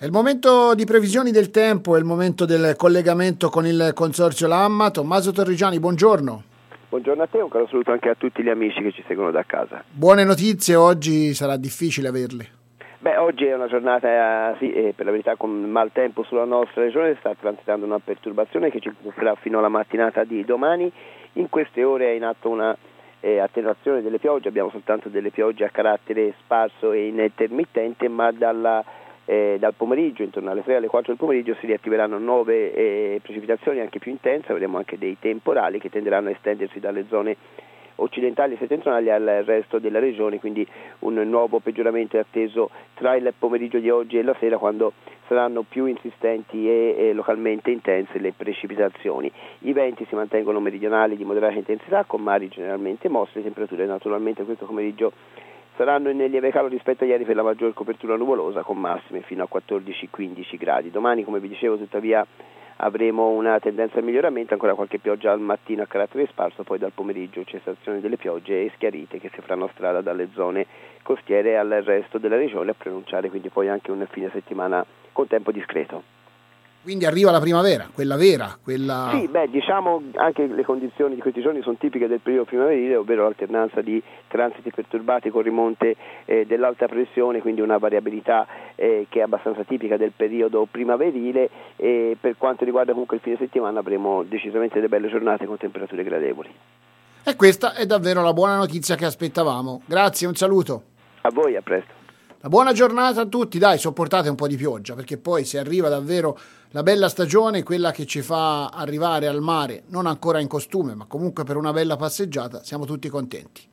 È il momento di previsioni del tempo, è il momento del collegamento con il Consorzio Lamma. Tommaso Torrigiani, buongiorno. Buongiorno a te, un caro saluto anche a tutti gli amici che ci seguono da casa. Buone notizie, oggi sarà difficile averle. Oggi è una giornata, per la verità, con maltempo sulla nostra regione, sta transitando una perturbazione che ci porterà fino alla mattinata di domani. In queste ore è in atto una attenuazione delle piogge, abbiamo soltanto delle piogge a carattere sparso e intermittente, ma dal pomeriggio, intorno alle 3 alle 4 del pomeriggio, si riattiveranno nuove precipitazioni anche più intense, avremo anche dei temporali che tenderanno a estendersi dalle zone occidentali e settentrionali al resto della regione, quindi un nuovo peggioramento è atteso tra il pomeriggio di oggi e la sera, quando saranno più insistenti e localmente intense le precipitazioni. I venti si mantengono meridionali di moderata intensità, con mari generalmente mossi. Le temperature naturalmente questo pomeriggio saranno in lieve calo rispetto a ieri per la maggior copertura nuvolosa, con massime fino a 14-15 gradi. Domani, come vi dicevo, tuttavia avremo una tendenza al miglioramento, ancora qualche pioggia al mattino a carattere sparso, poi dal pomeriggio cessazione delle piogge e schiarite che si faranno strada dalle zone costiere al resto della regione, a preannunciare quindi poi anche un fine settimana con tempo discreto. Quindi arriva la primavera, quella vera, quella... Sì, diciamo anche le condizioni di questi giorni sono tipiche del periodo primaverile, ovvero l'alternanza di transiti perturbati con rimonte dell'alta pressione, quindi una variabilità che è abbastanza tipica del periodo primaverile, e per quanto riguarda comunque il fine settimana avremo decisamente delle belle giornate con temperature gradevoli. E questa è davvero la buona notizia che aspettavamo. Grazie, un saluto. A voi, a presto. La buona giornata a tutti, dai, sopportate un po' di pioggia, perché poi se arriva davvero la bella stagione, quella che ci fa arrivare al mare, non ancora in costume, ma comunque per una bella passeggiata, siamo tutti contenti.